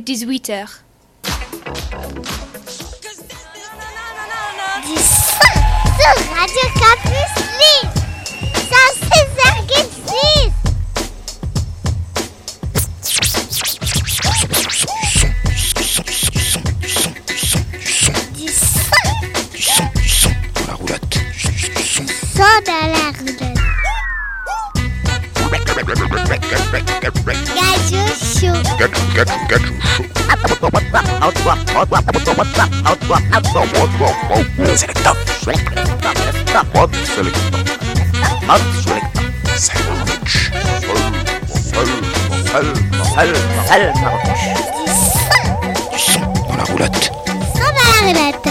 18h. Du son sur Radio Campus Lille. Ça, c'est 6. Dans la roulotte. Son dans la roulotte. Gajou chaud. Gajou chaud. Selecta. Du son dans la roulotte. Son dans la roulotte.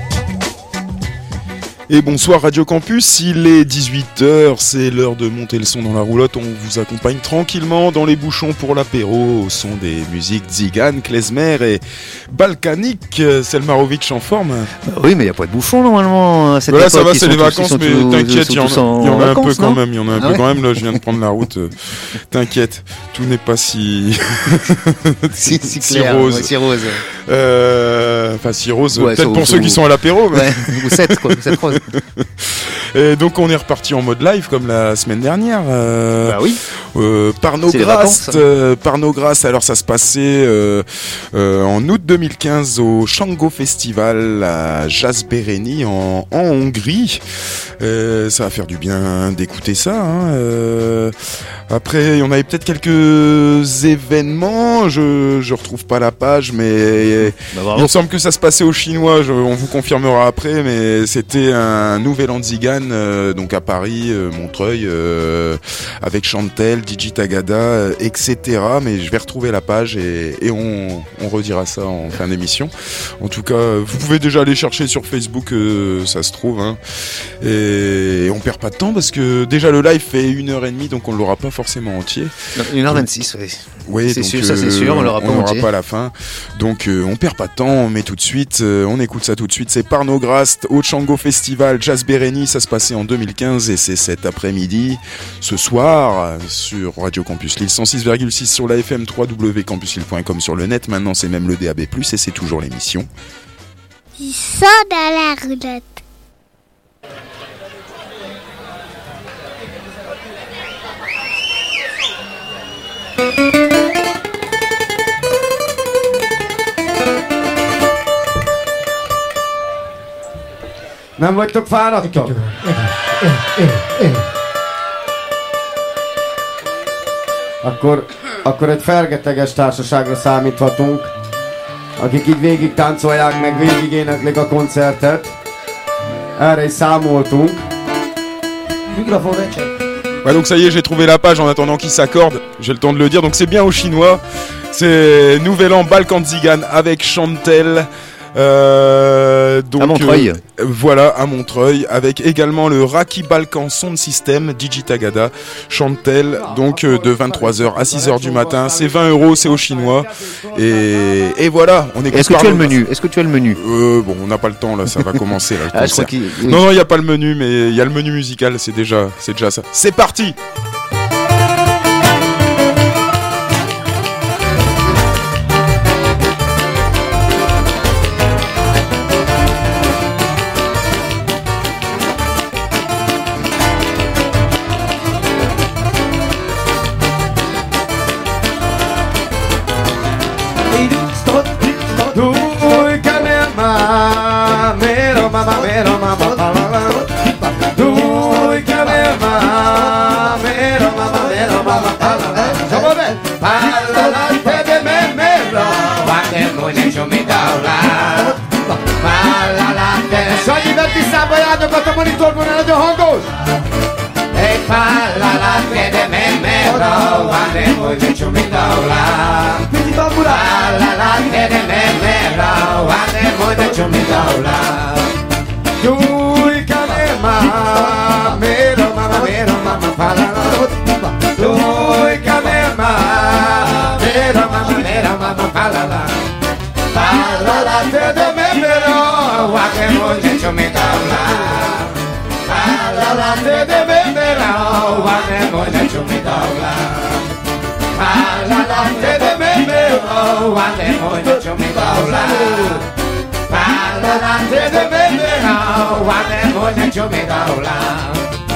Et bonsoir Radio Campus, il est 18h, c'est l'heure de monter le son dans la roulotte. On vous accompagne tranquillement dans les bouchons pour l'apéro au son des musiques Tziganes, klezmer et balkaniques. Selmarovic en forme? Oui, mais il n'y a pas de bouchons normalement. Voilà, ça va, c'est les vacances, mais t'inquiète, il y en a un peu quand même. Il y en a un peu quand même, là je viens de prendre la route. T'inquiète, tout n'est pas si si rose. Ouais, si rose. Enfin, si rose, ouais, peut-être pour ceux qui sont à l'apéro. Mais... Ouais, ou 7 rose. Et donc on est reparti en mode live comme la semaine dernière. Bah oui. Par nos grâces. Alors ça se passait en août 2015 au Shango Festival à Jászberény en Hongrie. Ça va faire du bien d'écouter ça. Après, on avait peut-être quelques événements. Je retrouve pas la page, mais il me semble que ça se passait au Chinois. On vous confirmera après, mais c'était un nouvel an Tzigane, donc à Paris, Montreuil, avec Chantel, DJ Tagada, etc. Mais je vais retrouver la page et on redira ça en fin d'émission. En tout cas, vous pouvez déjà aller chercher sur Facebook, ça se trouve. Et on perd pas de temps parce que déjà le live fait 1h30, donc on l'aura pas forcément entier. 1h26, oui. Oui, c'est donc, sûr, ça c'est sûr, on l'aura pas à la fin. Donc on perd pas de temps, on met tout de suite, on écoute ça tout de suite. C'est Par nos grâces au Shango Festival Jászberény, ça se passait en 2015 et c'est cet après-midi, ce soir, sur Radio Campus Lille 106,6 sur la FM, www.campuslille.com sur le net. Maintenant c'est même le DAB+, et c'est toujours l'émission. Du son dans la roulotte. Nem vagytok fáradtak? Akkor egy fergeteges társaságra számíthatunk, akik így végig táncolják, meg végig éneklik a koncertet. Erre is számoltunk. Mikrofon recset. Ouais, donc ça y est, j'ai trouvé la page en attendant qu'il s'accorde. J'ai le temps de le dire. Donc c'est bien au chinois. C'est Nouvel An Balkan Tzigane avec Chantel. Donc, à Montreuil. Voilà, à Montreuil, avec également le Raki Balkan Sound System, DJ Tagada, Chantel, donc de 23h à 6h du matin. C'est 20€, c'est au chinois. Et voilà, on est. Est-ce que tu as le menu? Est-ce que tu as le menu? Bon, on n'a pas le temps là, ça va commencer là. Ah, je crois non, il n'y a pas le menu, mais il y a le menu musical, c'est déjà ça. C'est parti! A monitorban el nagyon hangos! Egy pállalát de memero, vane muy chumitola. Pici bambula! Pállalát de memero, vane muy chumitola. Júj, kanema, mero mama, pállalát. Júj, kanema, mero mama, pállalát. Pállalát de memero, vane muy chumitola. La de bebera, vane muy chumitola. La de bebera, vane van nem mondja csumi daulám.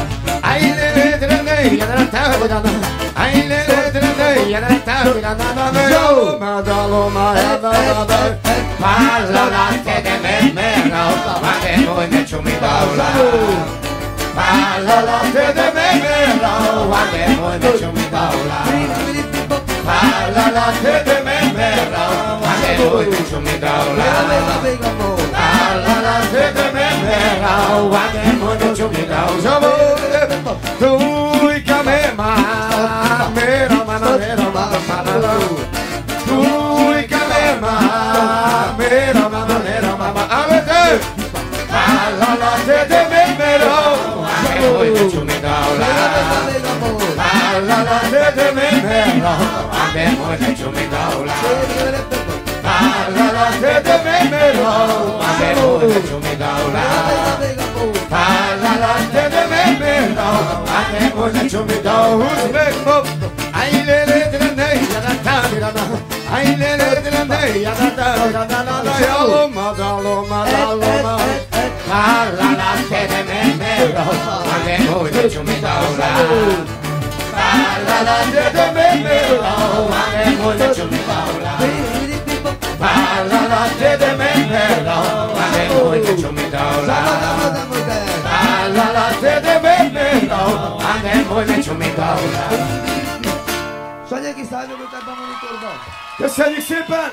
Sanyi kiszálljon ebben a monitorban! Köszönjük szépen!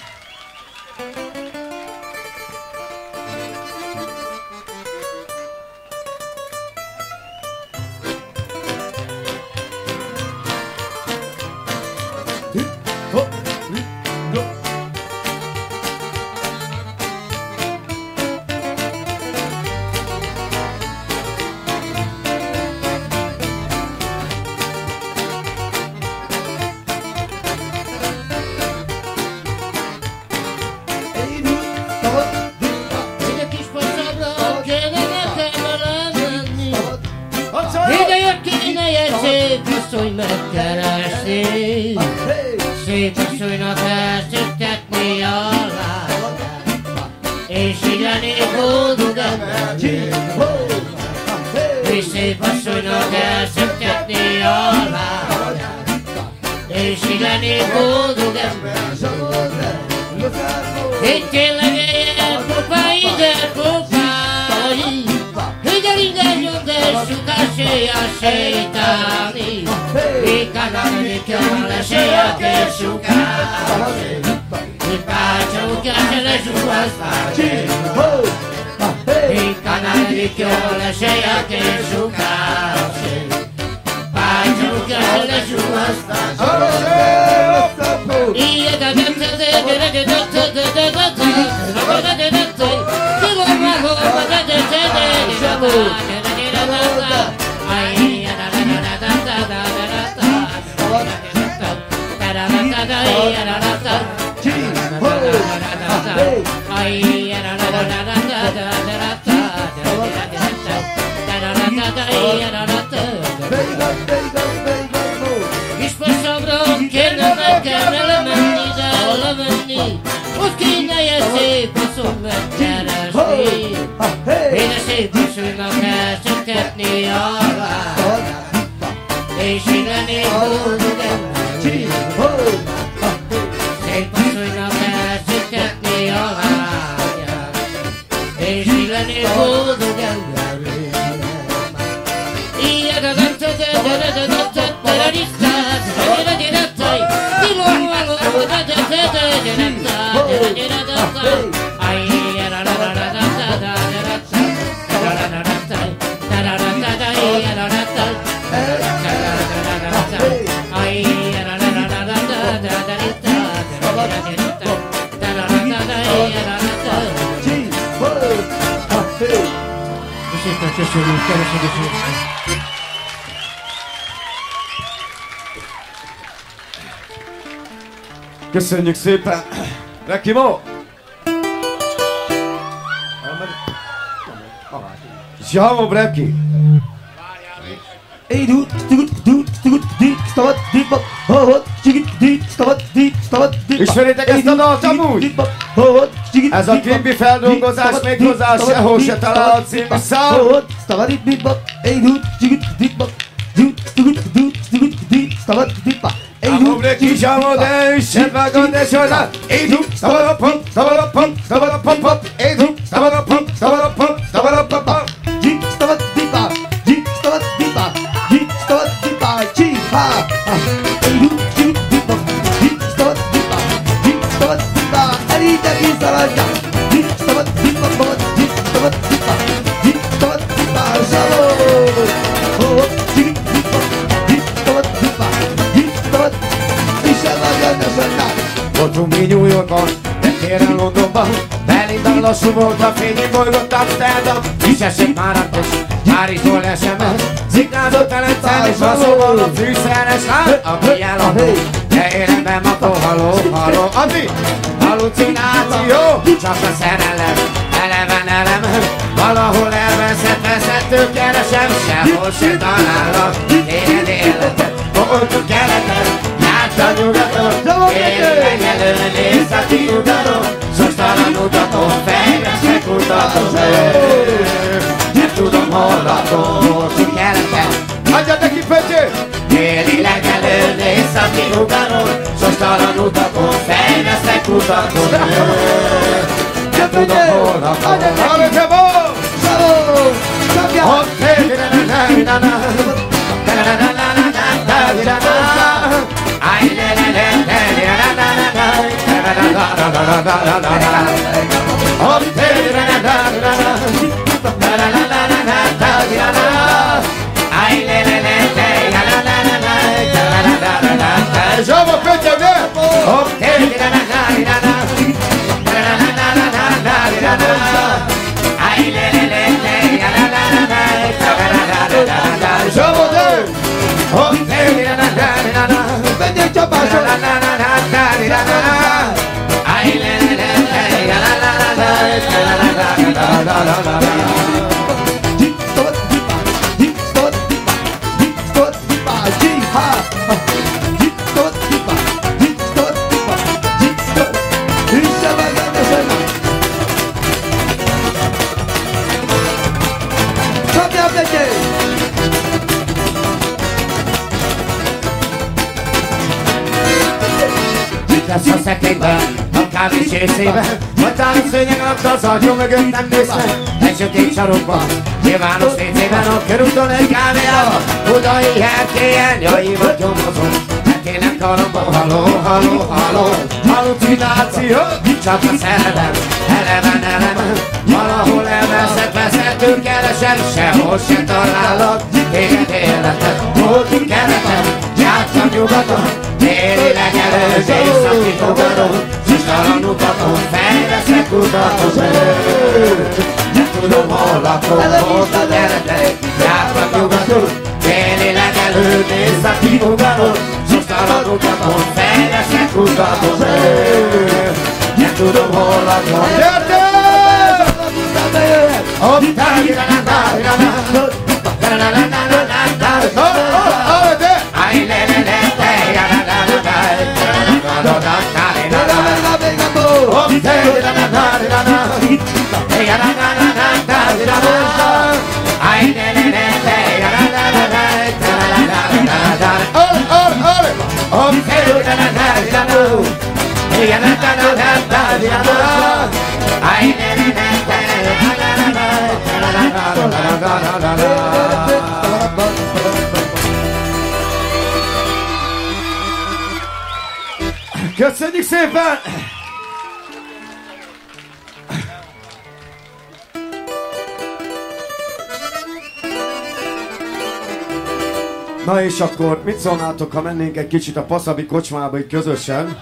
asszony megkeresni, szép asszonynak elszüktetni a lányát, és így lennék boldog emberné. És szép asszonynak elszüktetni a lányát, és így lennék boldog emberné. Itt tényleg ilyen popá, ide popái, Ringa nyomda sukaseya sheitani, ikana nikala sheya ke sukase, ipacha ukasela shuaspache, ikana nikala sheya ke sukase, ipacha ukasela shuaspache. Iya da da da Én a szép asszonynak elszüktetni a lányát, és így lennék boldog emberné. Szép asszonynak elszüktetni a lányát, és így lennék boldog emberné. Ilyen a Köszönjük szépen! Rekimo! Zsámo, Breki! Hey, dude, stavat, dit, stavat, dit, Ismeritek ezt a dalt amúgy? Ez a klippi feldolgozás méghozzá sehol se találhat című szám. A publik is a modell, sem vágod és olyan. Édum, szabadapom, szabadapom, szabadapom, édum, szabadapom, szabadapom, szabadapom. Voltunk mi New Yorkon, de téren Londonban. Belinda lassú volt a fény, én bolygott Amsterdam. Is esett már a test, Párizsból SMS. Ziklázott Velencen és azonban a fűszeres lát. Aki eladó, de életben makó, haló, haló. Andi! Hallucináció, csak a szerelem, eleven elem. Valahol elveszett, veszettől keresem, sehol se találok. Éred életet, voltunk keleten, járt a nyugaton. Éljen előn, északi utaton, sorstalan utaton, fejlesztek utaton. Nem tudom, hol lakom, voltunk keleten. Adjad neki, Pötyő! Déli legelőn, északi utaton, sorstalan utaton, fejlesztek utaton. Nem tudom, hol lakom. Adjad neki, Zsaba, Pötyög, lesz a szekrényben, a kávés részében. Határos szőnyeg alatt az agyom mögött nem nézve. Egy sötét sarokban, nyilvános részében, a körúton egy kávéjában. Budai herkélyen, jaimat nyomozom. Herkélyen karomban, haló, haló, haló. Hallucináció, csak a szerelem, eleven elemen. Valahol elveszett, veszettől keresem, sehol se találok. Téged életet, voltunk keleten, járt a nyugaton. Téli legelőz, északi fogadon, sistalan utaton, fejleszek utaton. Nem tudom, hol lakom, volt a gyeretek, jártak nyugaton. Téli legelőz, északi fogadon, sistalan utaton, fejleszek utaton. Nem tudom, hol lakom. Gyertek! Köszönjük szépen! Na és akkor mit szólnátok, ha mennénk egy kicsit a Passzabi kocsmába itt közösen?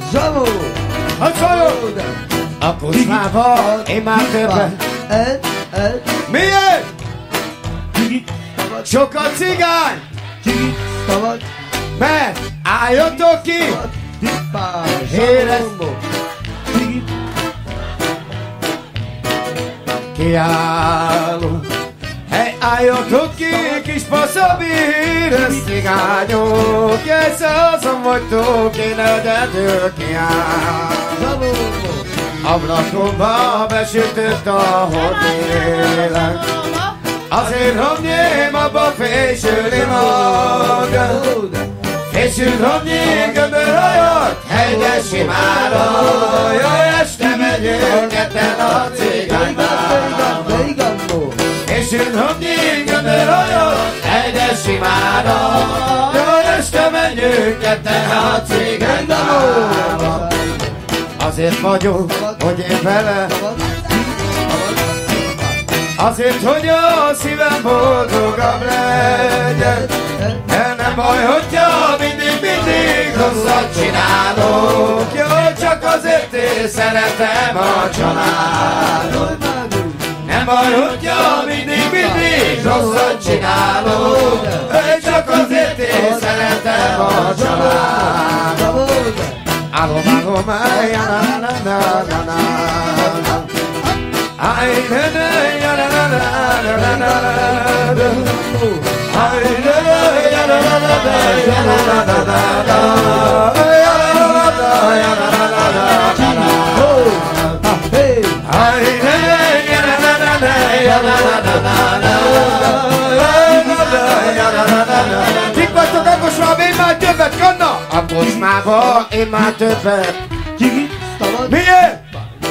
Zsamó! Hát szóljon! A kocsmában én már többet. Miért? Sok a cigány! Mert álljatok ki! Érezd! Kiállunk! Hey, álljatok ki, kis faszabír, cigányok! Jelszázon vagytok, én ödetől kiáll! Ablakomba besütött a holdélek, azért romnyém abba fésülni maga. Fésül romnyém gömbörajat, hegyes simára, jaj, este megyünk ketten a cigánybába. Fésül romnyém gömbörajat, hegyes simára, jaj, este megyünk ketten a cigánybába. Azért vagyok, hogy én vele, azért, hogy a szívem boldogabb legyen. De nem baj, hogyha mindig rosszat csinálok. Jó, csak azért én szeretem a családot. Nem baj, hogyha mindig rosszat csinálok. Csak azért én szeretem a családot. Alom, ya na na na na na. Ay na na ya na na na na na na. Ay na na ya na na na ya na na na na. Ya na na ya na na na na. Ay na na ya na na na ya na na na na. Ay na na ya na na na na. Kik vagytok a kocsmában, én már többet kanna? A kocsmában én már többet. Miért?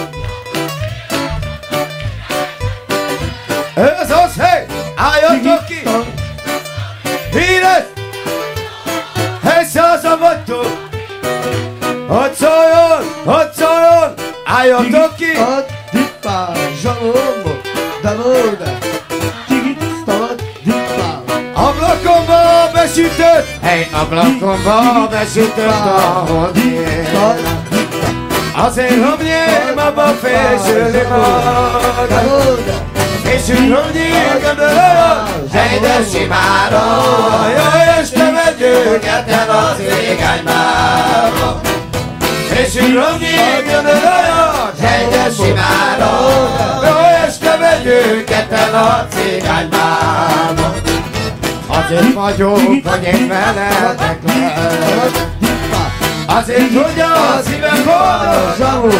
Ez az, hely! Álljatok ki! Híres! Hely, százan vagytok! Hadd szóljon! Álljatok ki! Ablakomba besütött! Hely, ablakomba besütött a holdjén. Azért romnyém abba fésülni maga. Fésül romnyém göndöröl, zsejdes simára. Jaj, este megyünk ketten a cigánybába. Fésül romnyém göndöröl, zsejdes simára. Jaj, este megyünk ketten a cigánybába. Azért vagyok, hogy én veletek legyek. Azért, hogy a szívem boldog.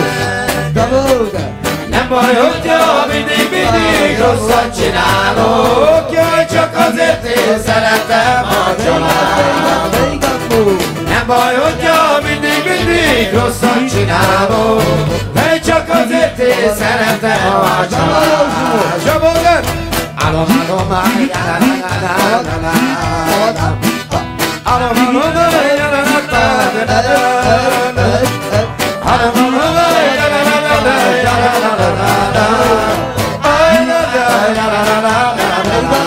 Nem baj, hogyha mindig rosszat csinálok. Jaj, csak azért én szeretem a családot. Nem baj, hogyha mindig rosszat csinálok. Jaj, csak azért én szeretem a családot. Zsabogön! Alom, ya na na na na na. Alom, ya na na na na na. Alom, ya na na na na. Ay na na ya na na na na.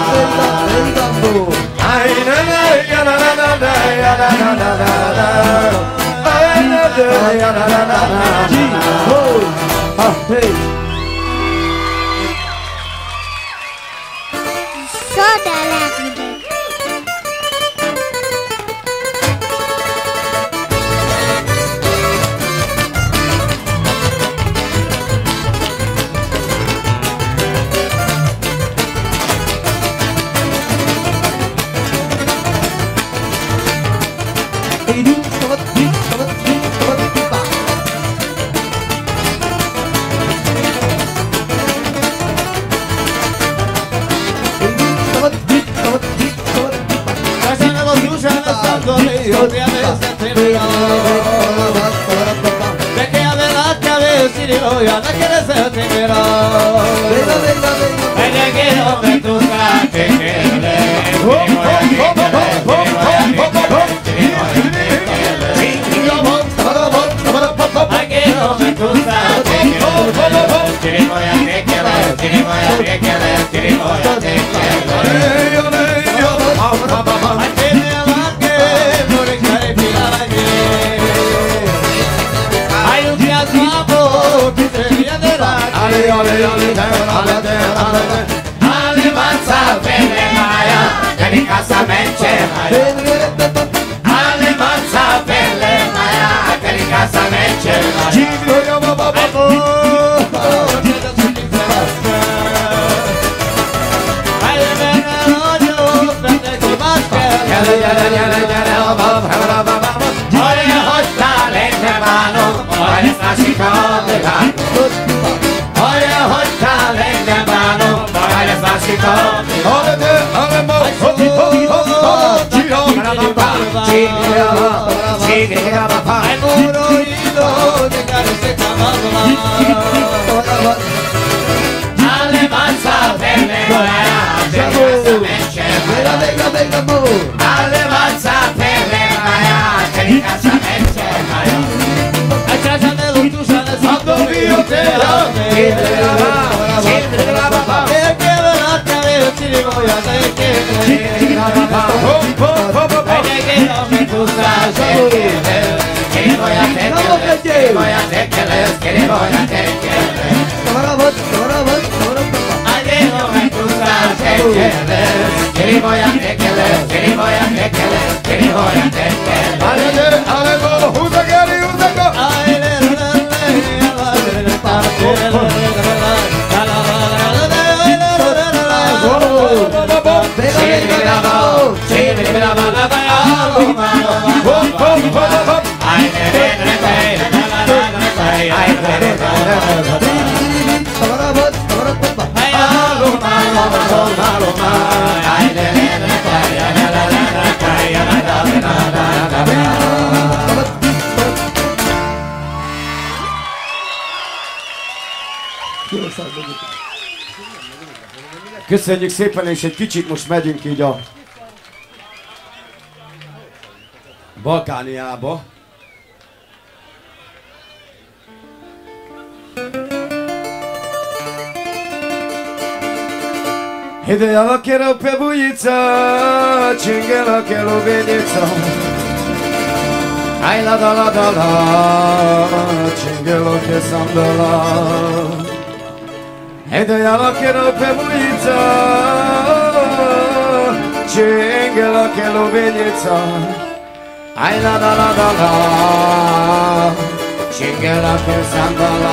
Ay na na ya na na na na ya na na na na. Ay na na ya na na na na. Hey. Soda lágni. Otra vez se terminó. De que adelante a ver si digo ya no quieres ser primero. Vaya que no me toca que Alimanța vede maia, delicasamente maia. Alimanța vede maia, delicasamente Köszönjük szépen, és egy kicsit most megyünk így a Balkániába. Ideja che rompe buița, cingela che lo venița. Ai la da la da la, cingela che sandala. Ideja che rompe buița, cingela che lo venița. Ai la da la da la, cingela che sandala.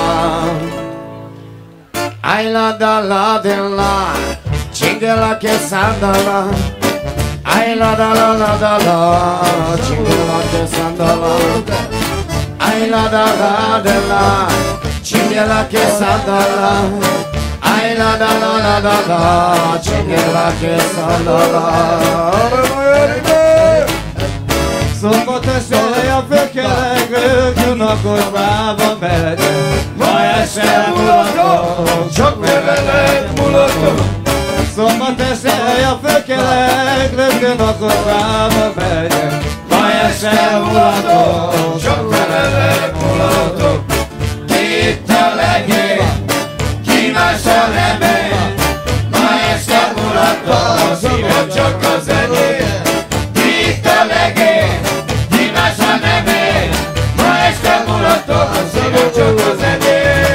Ai la da la de la, cingela che sandala. Ai la da la la da la, cingela che sandala. Ai la da la de la, cingela che sandala. Ai la da la la da la, cingela che sandala. Szombatesőre a fökelek, jönnek orvába megyek. Ma este mulatom, csak nevelek mulatom. Szombatesőre a fökelek, rögtön a korvába megyek. Ma este mulatom, csak nevelek mulatom. Itt a legény, ki más a remény. Ma este mulatom, a szívem csak az enyém. Itt a legény, ki más a remény. Ma este mulatom, a szívem csak az enyém.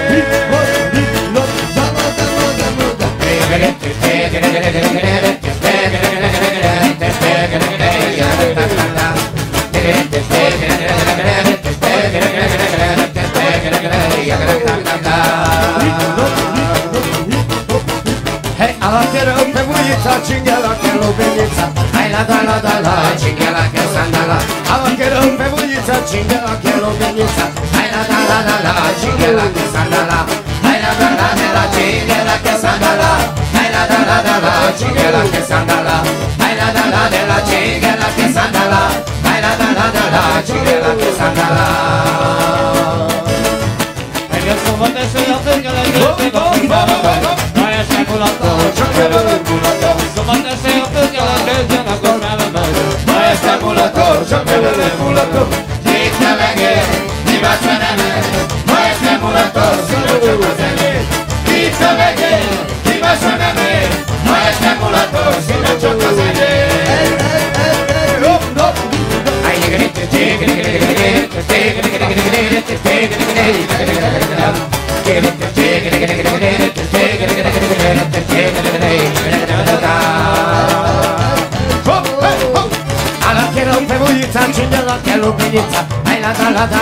Hey, alla che rompe buița, cingela che lo venița. Hai la da la da la, cingela che sandala. Alla che rompe buița, cingela che lo venița. Hai la da la da la, cingela che sandala. Hai la da la de la, cingela che sandala. Hai la da la da la, cingela che sandala. Hai la da la de la, cingela che sandala. Hai la da la da la, cingela che sandala. Engem szombatesőre a fökelek, rögtön a korvába megyek. Ma este mulatom, csak nevelek mulatom. Szombatesőre a fökelek, rögtön a korvába megyek. Ma este mulatom, csak nevelek mulatom. Itt a legény, ki más a remény. Ma este mulatom, szívem csak az enyém. Itt a legény, ki más a remény. Ma este mulatom, szívem csak az enyém. Ai,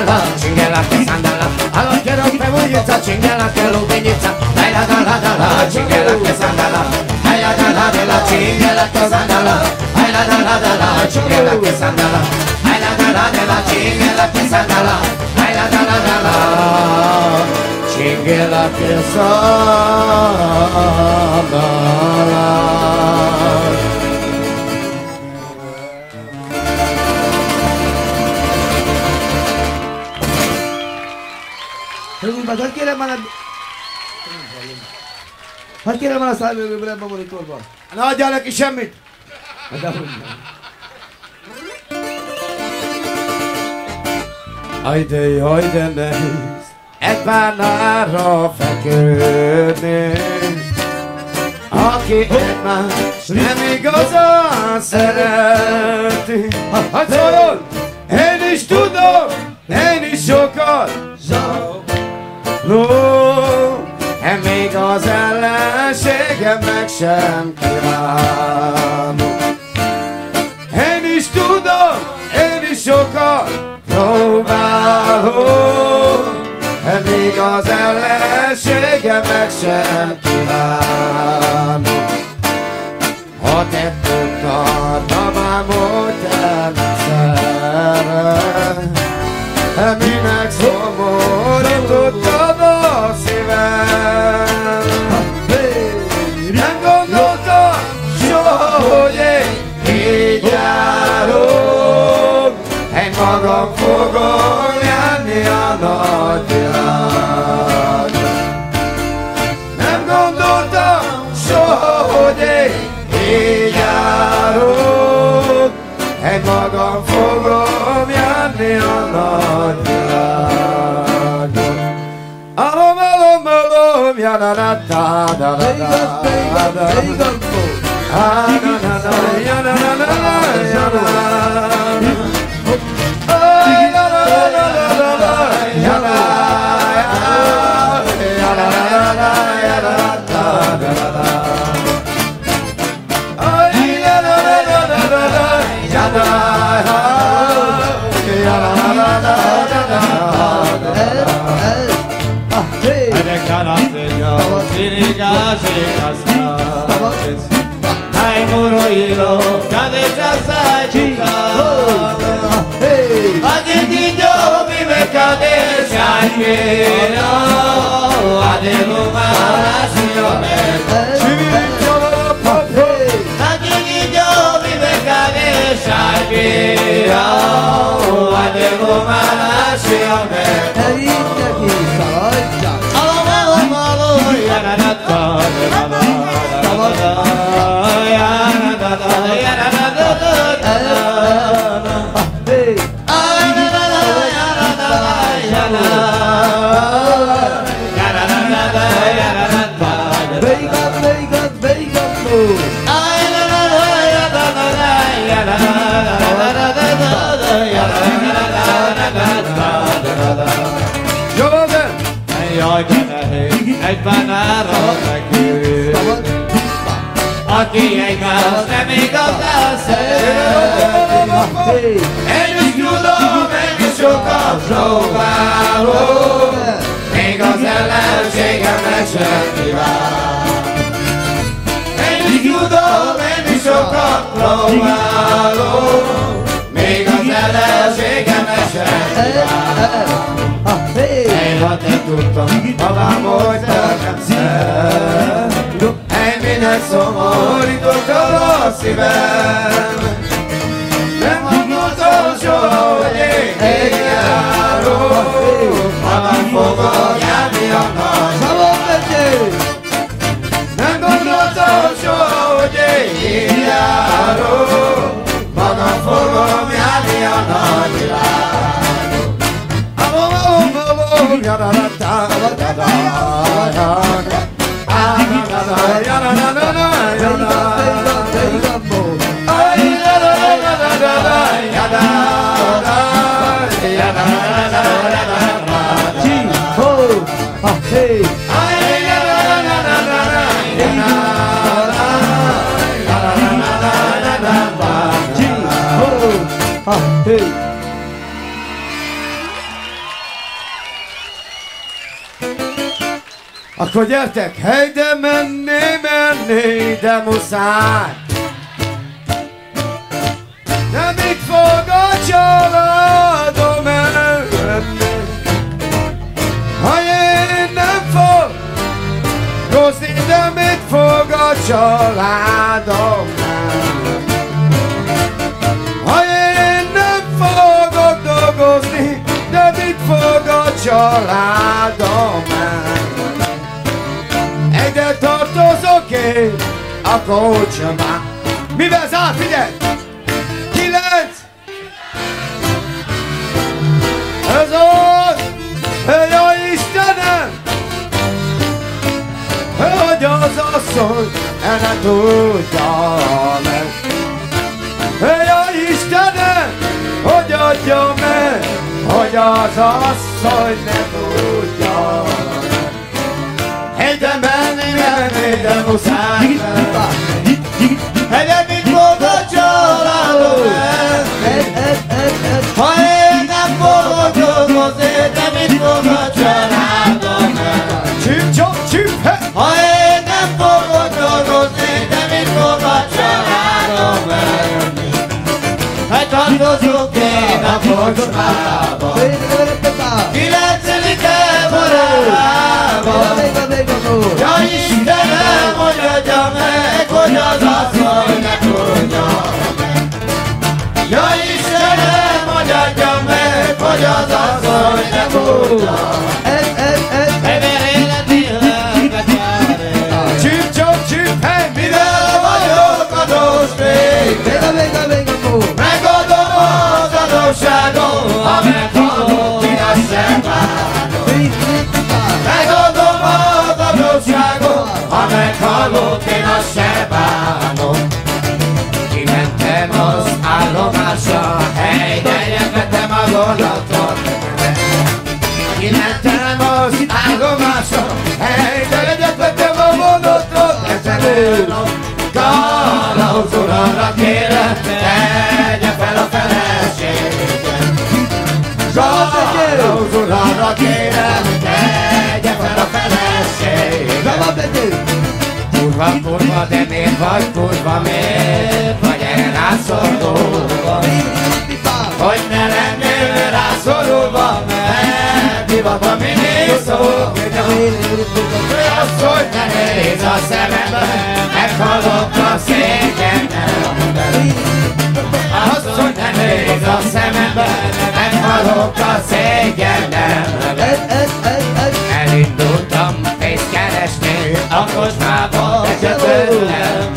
sandala, cingela che sandala. Allora quiero que bulliza, cingela che lo bulliza. Ay la la la la, cingela che sandala. Ay la la la la, cingela che sandala. Ay la la la la, cingela che sandala. Ay la la la la, cingela che sandala. Ay la la la la, cingela che sandala. Hogy kérem már hogy kérem már a szállőrőből ebben a monitorban? Ne adjál neki semmit! Ajde, ajde, nehéz egy párnára feküdni, aki egymást nem igazán szereti. Hadd szóljon! Én is tudom, én is sokat zsarolok, még az ellenségem meg sem kívánok. Én is tudom, én is sokat próbálok, még az ellenségem meg sem kívánok. Ha te tudtad, mamám, hogy te nem szeret, minek szomorítottad a szívem. Nem gondoltam soha, hogy én így járok, én magam fogom járni a nagy világon. Nem gondoltam soha, hogy én így járok, én magam fogom járni a nagy világon. Alom, alom, alom, Ai moroilo, cadê essa dica? Adedido, vive cadê essa dica? Adelo malacione. Adedido, vive cadê essa dica? Adelo malacione. Egy banára feküdt, aki egymás nem igazán szereti. Én is tudom, én is sokat próbálok, még az ellenségemnek sem kíván. Én is tudom, én is sokat próbálok, még az ellenségemnek sem kíván. Én ha te tudtam, magam, hogy te nem szeret, én minek szomorítottad a szívem. Nem gondoltam soha, hogy én így járok, magam fogok járni a nagy. Nem gondoltam soha, hogy én így járok, magam fogom járni a nagy világon. Akkor gyertek! Hely, de menni, de muszáj! De mit fog a családom elvenni? Ha én nem fogozni, de mit fog a családom elvenni? Ha én nem fogok dolgozni, de mit fog a családom elvenni? Egyre tartozok én a kocsmában. Mivel zár, figyelj! 9! Ez az! Ja Istenem! Hogy az asszony ne tudja meg. Ja Istenem! Hogy adja meg, hogy az asszony ne tudja meg. Egyre menni, de muszáj meg. Egyre mit fog a családom el? Ha én nem fogok dolgozni, de mit fog a családom el? Csip, csop, csip, he! Ha én nem fogok dolgozni, de mit fog a családom el? Hát tartozunk én a kocsmába, 9. evarában. Ja Istenem, hogy adja meg, hogy az asszony ne tudja meg. Ja Istenem, hogy adja meg, hogy az asszony ne tudja meg. Mivel életélet jár. Csip, csop, csip, hey, mivel vagyok adós még. Megadom az adósságom, ha meghalok, ki a szempánom. Megadom az adósságom, ha meghalok, én azt se bánom. Kimentem az állomásra, hely, de jöttem a vonaton. Kimentem az állomásra, hely, de jöttem a vonaton. Ezen a kalauz uramra kérem, tegye fel a feleségem. Kalauz uramra kérem, tegye fel a feleségem. Kurva, kurva, de miért vagy kurva, miért vagy rászorulva? Hogy ne lennél rászorulva, mert divatban mindig szól. Az, hogy ne nézz a szemembe, meghalok a szégyenemben. Az, hogy ne nézz a szemembe, meghalok a szégyenemben. Elindultam pénzt keresni a kocsmába, de se tőlem.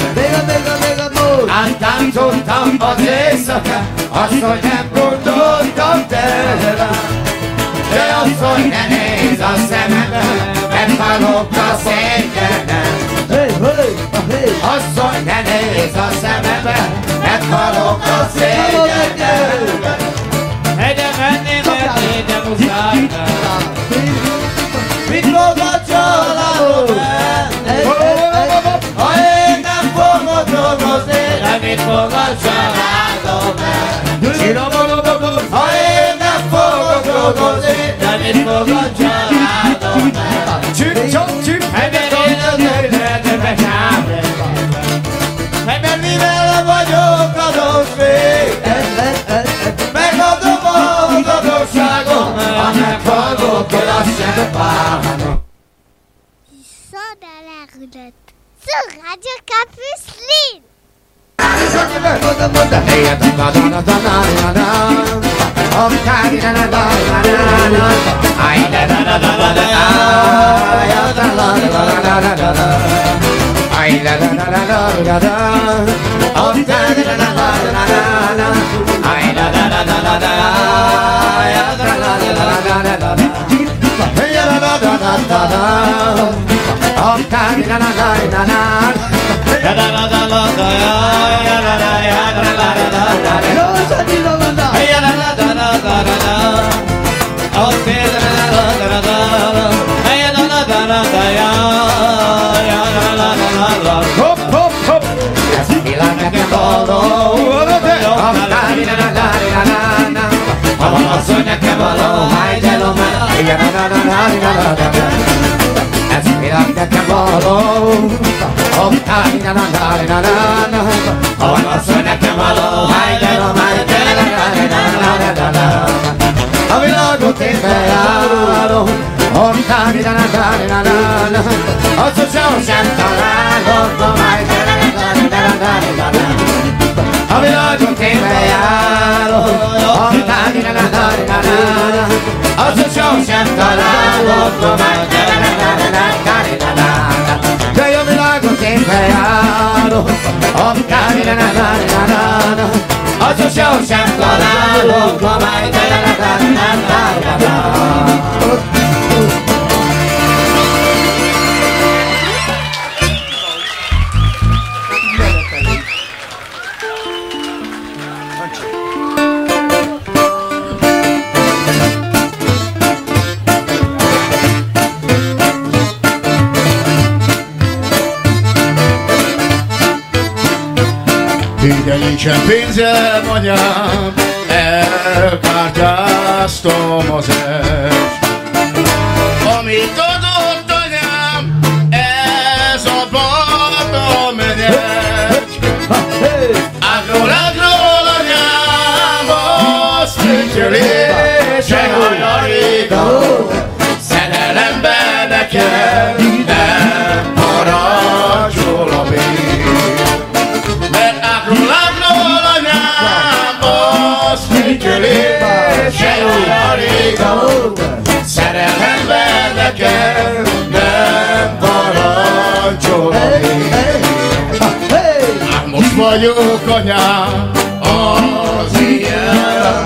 Áttáncoltam az éjszakát, azt, hogy nem gondoltam tőlem. De azt, hogy ne nézz a szemembe, meghalok a szégyenem. Azt, hogy ne nézz a szemembe, meghalok a szégyenem. Egyre menni, de muszáj. Mit fog a családom el? Ha én nem fogok dolgozni, de mit fog a családom el? Ha én nem fogok dolgozni, de mit fog a családom el? Csip, csop, csip, mert mivel vagyok adós még, megadom az adósságom, ha meghalok, hogy azt sem bánom. Son dans la roulette sur Radio Campus Lille. Ez világ nekem való. A vasszony nekem való. A világot én bejárom. Az sosem sem találom. A világot én bejárom. Az sosem találom. De a világot én bejárom. Az sosem találom. Ugye nincsen pénzem, anyám, elkártyáztam az est. Amit adott anyám, ez a barna menet. Ágról anyám, azt tütyöli, se hajaréka. Szerelemben nekem nem parancsol a bér. Ágról anyám, azt tütyöli, se hajaréka. Szerelemben nekem nem parancsol a bér. Most vagyok anyám, az ilyen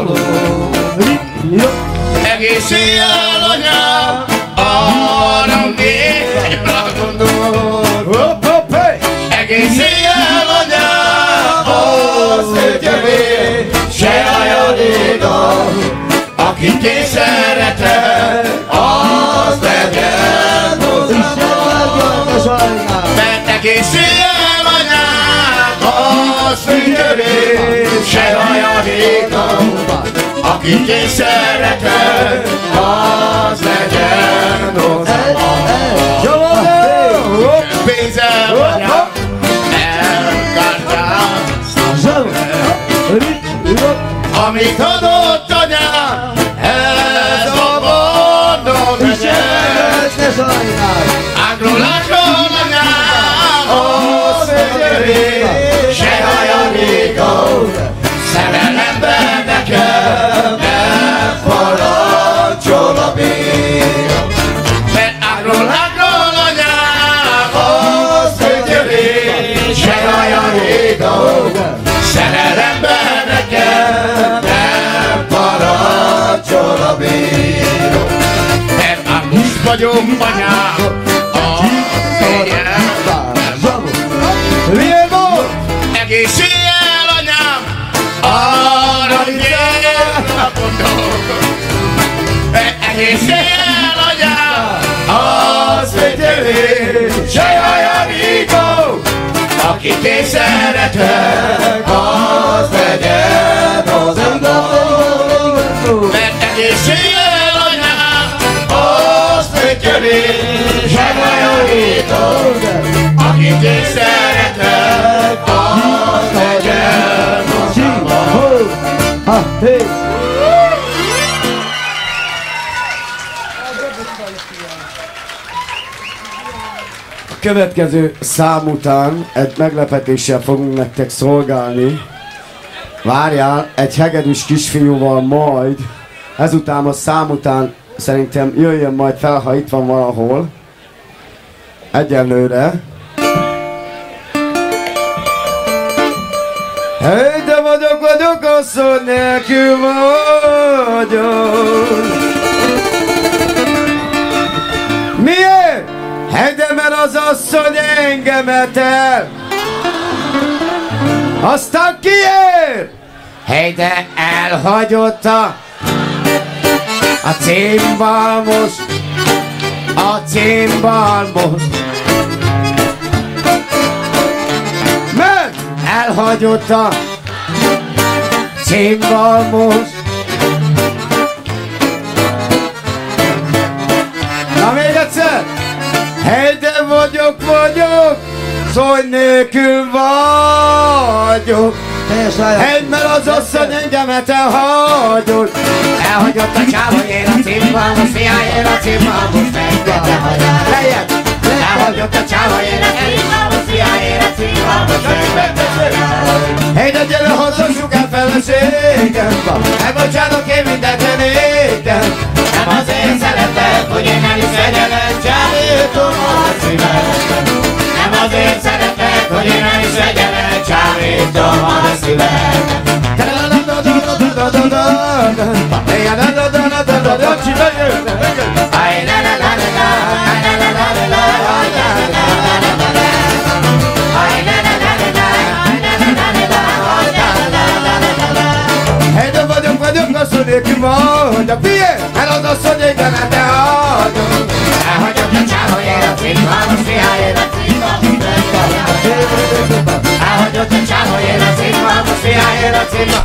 egész éjjel anyám, arra nézre gondol. Egész éjjel anyám, az tütyöli, se hajadéka. Akit én szeretem, az legyen hozzám. Mert egész éjjel anyám, az tütyöli, se hajadéka. Akit én szeretem, az legyen hozzám. Pénzem anyám, elkártyáztam. Amit adott anyám, ez a barna menet. Ágról anyám, az tütyöli, se hajaréka. Szerelemben nekem nem parancsol a bér. Mert ágról anyám, az tütyöli, se hajaréka. Szerelemben nekem nem parancsol a bér. Mert már most vagyok anyám, az éjjel. Egész éjjel anyám, arra nézre gondol. Egész éjjel anyám, az tütyöli, se hajaréka. Akit én szeretek, az legyen hozzám. Mert egész éjjel anyám, az tütyöli, se hajaréka. Akit én szeretek, az legyen hozzám. A következő szám után egy meglepetéssel fogunk nektek szolgálni. Várjál, egy hegedűs kisfiúval majd. Ezután a szám után szerintem jöjjön majd fel, ha itt van valahol. Egyenlőre. Hey, de vagyok, asszony nélkül vagyok. Miért? Hey, de mert az asszony engemet el. Aztán kiért? Hey, de elhagyott a cimbalmos. A cimbalmos. Mert elhagyott a cimbalmos. Na még egyszer! vagyok, szólj nélkül vagyok. Egymel az asszony engemet elhagyott. Elhagyott a csáva, én a cimban, most fiáért a cimban, most megvette hagyát. Lejjebb! Elhagyott a csáva, én a cimban, most fiáért a cimban, most megvette hagyát. Hey, de gyere hazassuk el feleségem, megbocsánok én mindent nékem. Nem azért szeretek, hogy én el is egyenek, csávítom a szívem. Nem azért szeretek, hogy én el is egyenek, csávítom a szívem. Nélkül vagy a fié, el az asszony égemet elhagyom. Elhagyott a csáva, én a cimban, most fiáért a cimban, most megvette hagyát. Elhagyott a csáva, én a cimban, most fiáért a cimban.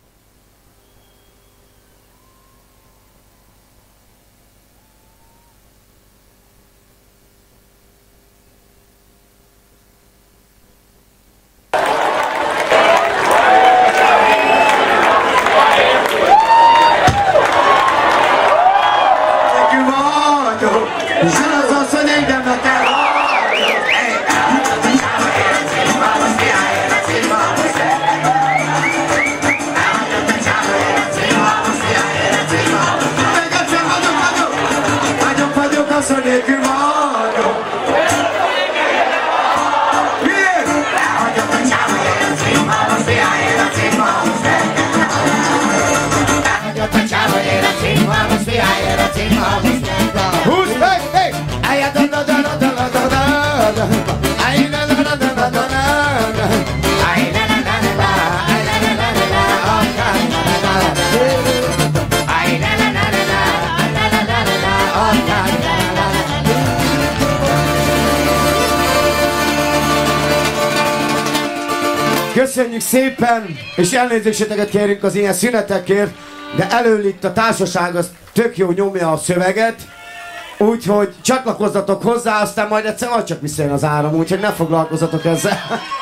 Köszönjük szépen, és elnézéseteket kérünk az ilyen szünetekért, de elől itt a társaság az tök jó nyomja a szöveget, úgyhogy csatlakozzatok hozzá, aztán majd egyszer majd csak visszajön az áram, úgyhogy ne foglalkozzatok ezzel.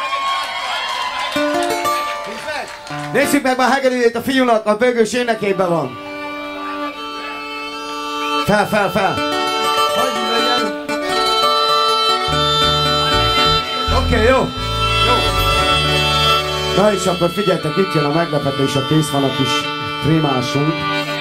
Nézzük meg már hegedűjét a fiúnak, a bőgős énekében van. Fel, fel, fel! Oké, jó! Na és akkor figyeljetek, itt jön a meglepetés, a kész van a kis trémásunk.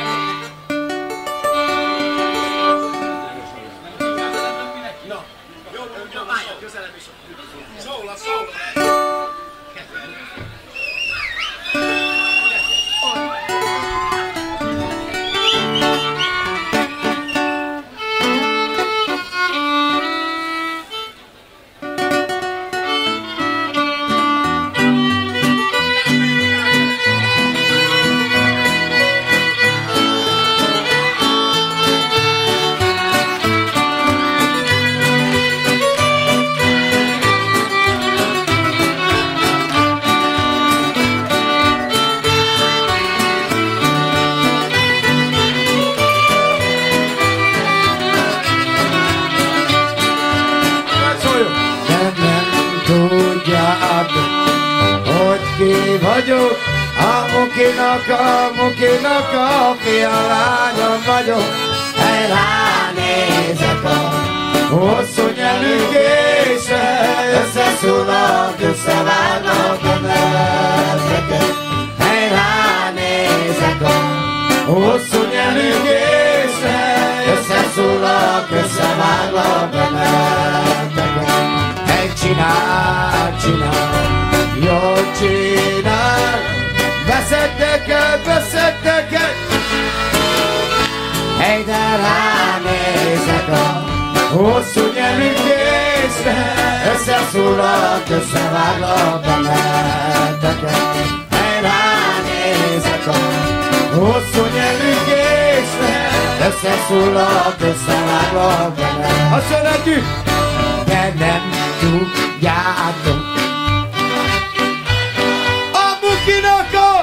Vagyok, a mukinak a fia, lányom vagyok. Hey, ránézek a hosszú nyelügésre, összeszólok, összevágnak a neveket. Hey, ránézek a hosszú nyelügésre, összeszólok, összevágnak a neveket. Hey, csinál, jól csinál, veszedteket. Hey, de ránézek a hosszú nyelügésre, összeszólok, összeváglak a neteket. Hey, ránézek a hosszú nyelügésre, összeszólok, összeváglak a neteket. azt szeretjük, De nem tudjátok, mukinak a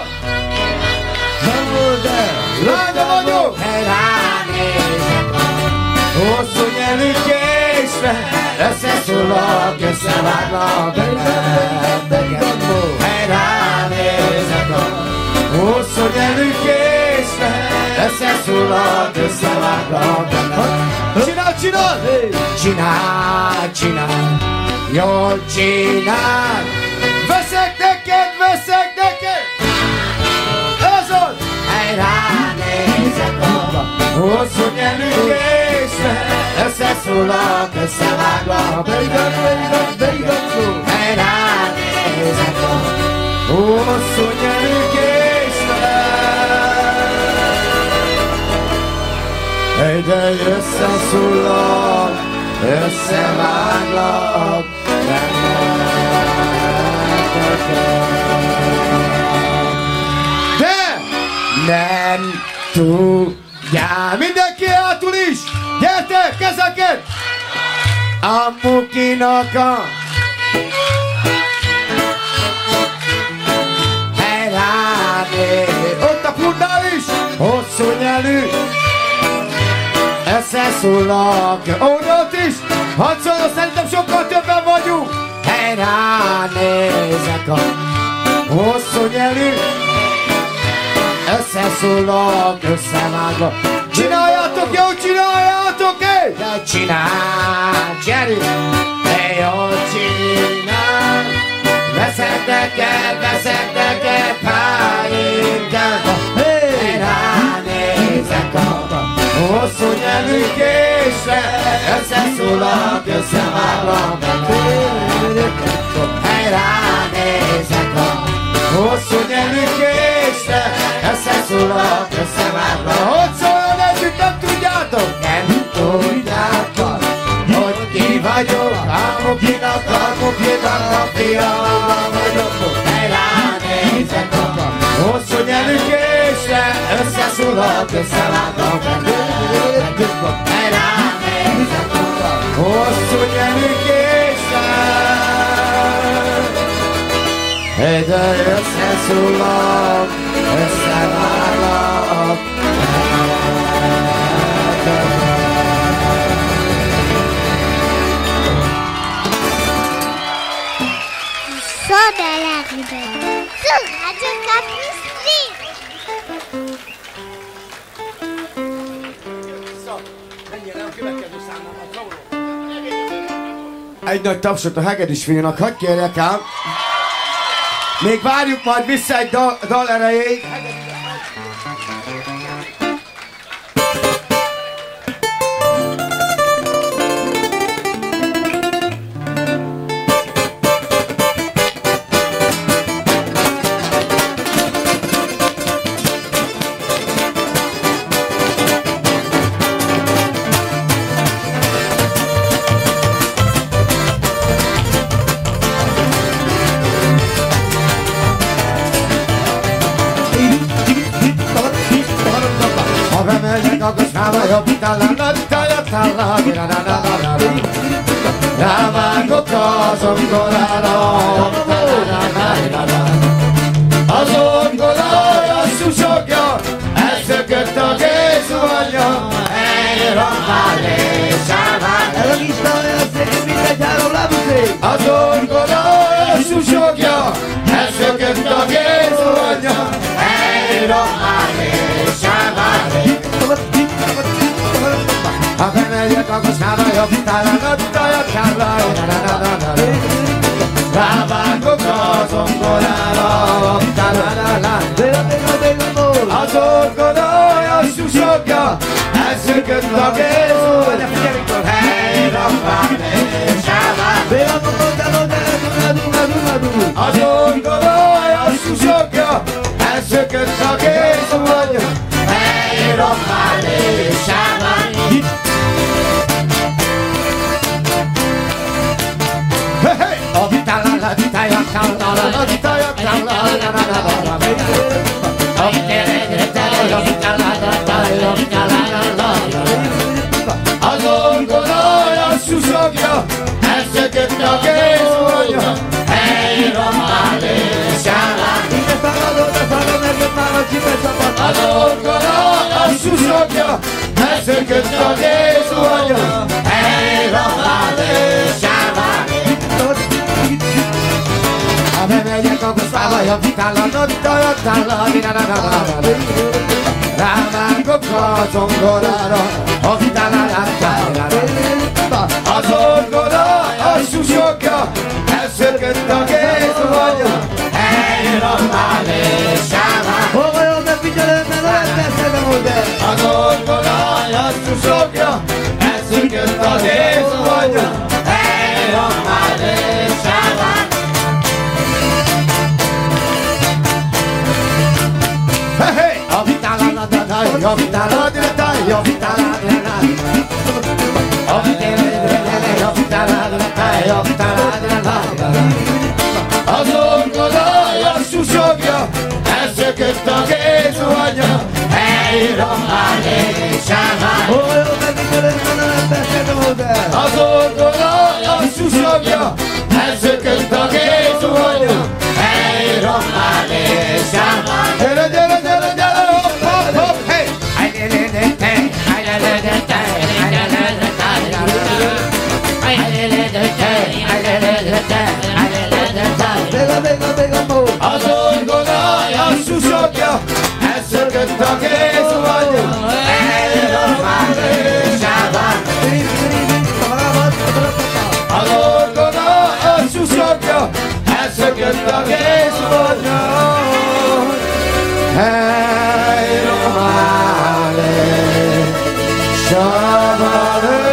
lánya vagyok. hey, ránézek a Hosszú nyelügésre, összeszólok, összeszólok, összeváglak benneteket. Hely ránézek a hosszú nyelű készre, összeszólok, összeváglak benneteket. Csinál, csinál! Csinál, csinál, jól csinál. Veszek neked, veszek neked! Ez az! Hely ránézek a hosszú nyelű készre, összeszólok, összeváglak benneteket. Hely ránézek a hosszú nyelű készre. Egyre összeszólok, összeváglak de Nem tudjál. mindenki hátul is! Gyertek, kezeket! A mukinak a hely ránéz. Ott a pundál is! Hosszú nyelű, összeszólok, Ott is! Hadd szóljon, szerintem sokkal többen vagyunk! hely ránézek a hosszú nyelű, összeszólok, összevágva. Csináljátok, jó, csináljátok, hé! De csinál, Jerry, de jól csinál. Veszek neked pálinkát. Hely ránézek a hosszú nyelű késre, összeszólok, összeváglak benneteket. Hely ránézek a hosszú nyelű késre, összeszólok, összeváglak. Hogy szóljon együtt, nem tudjátok? Nem tudjátok, hogy ki vagyok, a mukinak a fia vagyok. Hely ránézek a hosszú nyelű késre, összeszólok, összeváglak benneteket. Hely ránézek a hosszú nyelű késre, egyre összeszólok, összeváglak. Szóval elárulod. Radio Campus Lille. Egy nagy tapsot a hegedűs fiúnak, hadd kérjek ám. Még várjuk majd vissza egy dal erejéig. Rávágok az ongorára, az ongorára susogja, elszökött a gézuhanya, helyre a hálésáván. Az ongorára susogja, elszökött a gézuhanya, helyre a hálésáván. Ha bemegyek a kosmába, jobb rávágok az ongorára, az ongorája susogja, elszökött a gézó, helyre a hálésáván. Az ongorája susogja, elszökött a gézó, helyre a hálésáván. A vitálala, vitája, kálala, vitája, kálala, az ongorája susogja, elszökött a gézója, helyre a hálésáván. Az ongorája susogja, elszökött a gézója, helyre a hálésáván. stava io vitala non toyo tala Rámánk a zongorára, a vitálálátjára A zongora, a susogja, elszökött a gézvanya Helyén a málésává Hova jön, ne figyelem, ne lehet beszélni hozzá A zongora, a susogja, elszökött a gézvanya Helyén a málésává A vitálálátjára a vitálálátjára, a vitálálátjára A vitálálátjára A zongorája susogja, elszökött a gézvanya Helyén a málésává A zongorája susogja, elszökött a gézvanya Helyén a málésává Gyere, gyere, gyere, gyere, hopp, hopp, hopp, hey! A zongorája susogja, elszökött a gézvanya Helyén a málésává A zongorája susogja, elszökött a gézvanya Helyén a málésává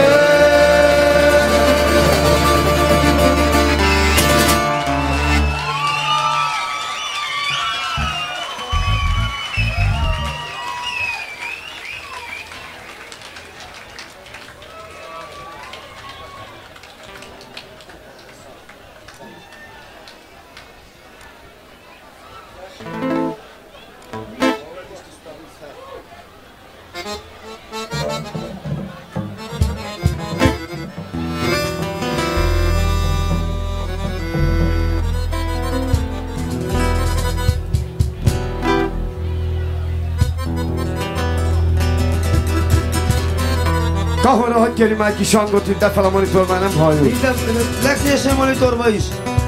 Tahóra, hogy kérjük már egy kis hangot, hogy fel a monitor, már nem halljuk. Legszívesen monitorba is.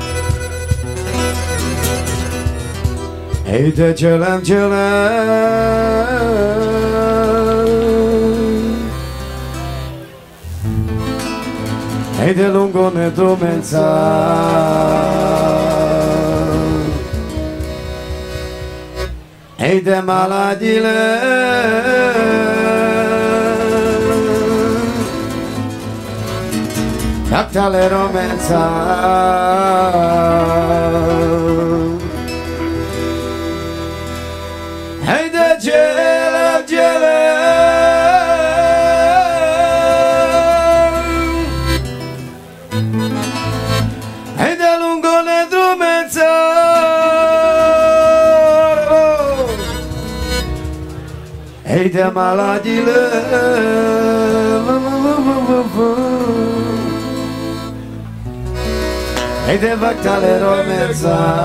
Hey de gyelem, gyelem Hey de lungo ne dromenza Hey de maladile Tactale romenza Hey de gyelem, gyelem Hey de lungo ne dromenza Hey de maladile Hey de vactale romenza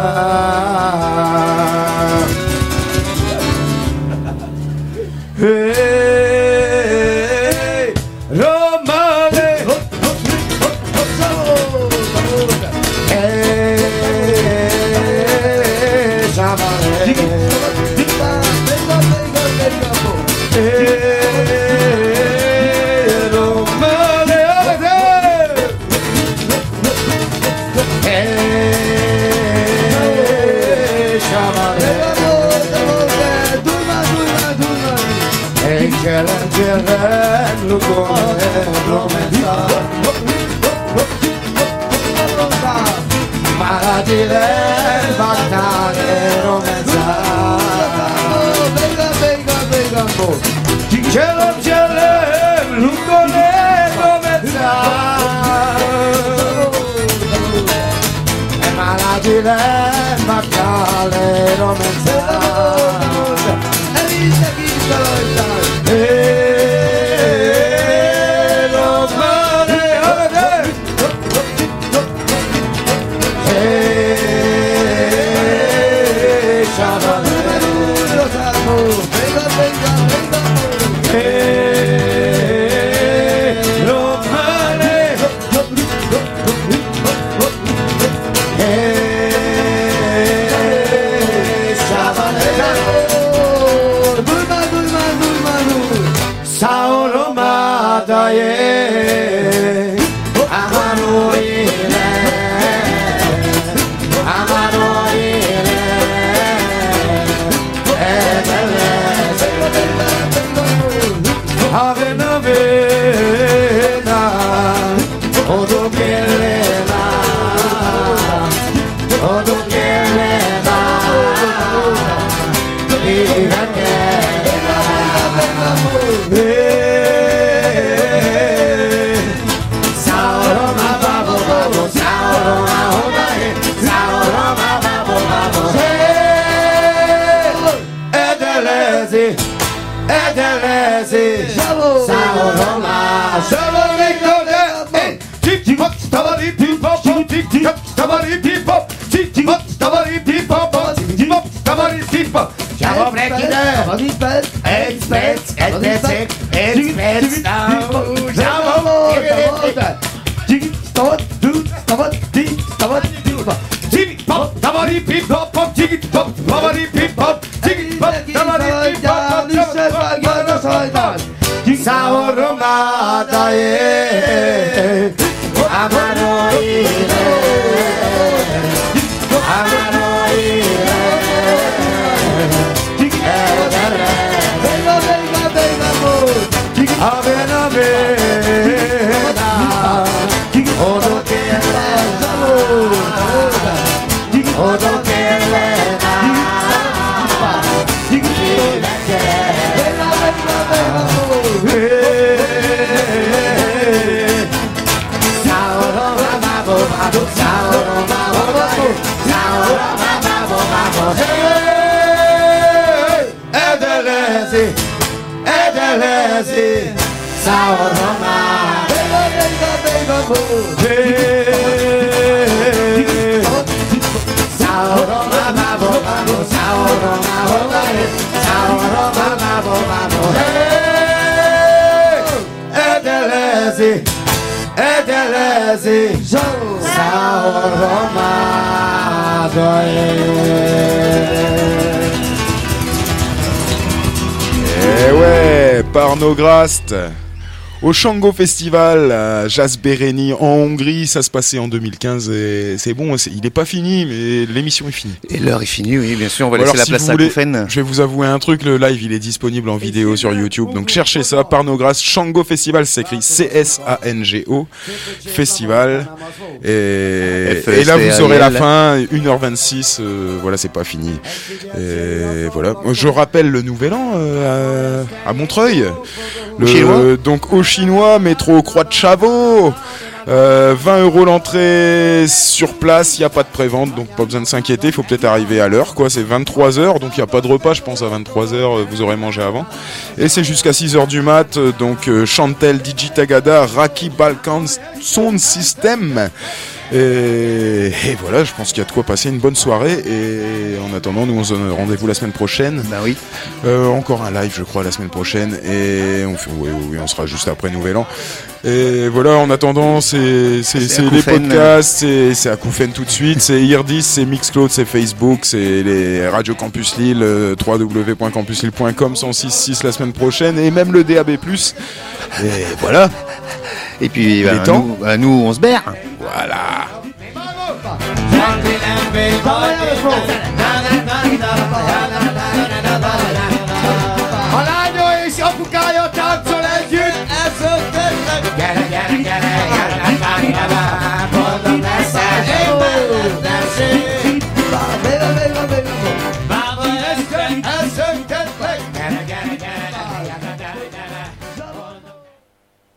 Hey, Romale Hey, Shamale Hey, Romale Hey, Shamale Gyelem, gyelem, lugone, romenza Maradile, vactale, romenza Gyelem, gyelem, lugone, romenza Maradile, vactale, romenza Hey, Romadaye, Amaroile, Amaroile, Ave novena, Odo Kelena, Odo Kelena, Ira Kelena, Sauro ma babo babo, Sauro ma hodae, Sauro ma babo babo, Edelezi, Edelezi, Sauro ma, Sauro Nikode, Tik tik tabari pipop, tik tik tabari pipop, tik tik tabari pipop, tik tik tabari pipop. Ciao Frekide, Express, Express, Express, Ciao, tik tabot, tik tabot, tik tabot, tik pop, tabari pipop, tik pop, tabari pipop, tik pop, tabari pipop, Sao Romadaye, Amaroile, Amaroile, Ave novena, Odo Kelena, Odo Kelena, Sauro ma babo babo, Sauro ma babo, Sauro ma babo babo, Edelezi, Edelezi, Sauro ma, Sauro ma babo babo, Sauro ma babo, Sauro ma babo babo, Edelezi, Edelezi, Sauro ma Eh ouais, Parnograst au Shango Festival à Jászberény en Hongrie, ça se passait en 2015 et c'est bon, il est pas fini mais l'émission est finie. Et l'heure est finie, oui, bien sûr, on va laisser la place à Koufen. Je vais vous avouer un truc, le live il est disponible en vidéo sur YouTube, donc cherchez ça, Parnograst Shango Festival, c'est écrit CSANGO Festival et là vous aurez la fin, 1h26, voilà, c'est pas fini. Et voilà, je rappelle le nouvel an à Montreuil. Donc au Chinois, métro Croix de Chavaux, 20 € l'entrée sur place, il n'y a pas de prévente, donc pas besoin de s'inquiéter, il faut peut-être arriver à l'heure, quoi. C'est 23h, donc il n'y a pas de repas, je pense à 23h, vous aurez mangé avant. Et c'est jusqu'à 6h du mat, donc Chantel, Digitagada, Raki Balkan Sound System. Et voilà, je pense qu'il y a de quoi passer une bonne soirée. Et en attendant, nous on se donne rendez-vous la semaine prochaine. Bah oui. Encore un live, je crois, la semaine prochaine. Et on sera juste après Nouvel An. Et voilà, en attendant, c'est les podcasts, c'est à Koufen tout de suite, c'est Irdis, c'est Mixcloud, c'est Facebook, c'est les Radio Campus Lille, www.campuslille.com, 106.6 la semaine prochaine, et même le DAB+. Et voilà. Et puis nous on se berre. Voilà. Halányo és apukája táncol együtt.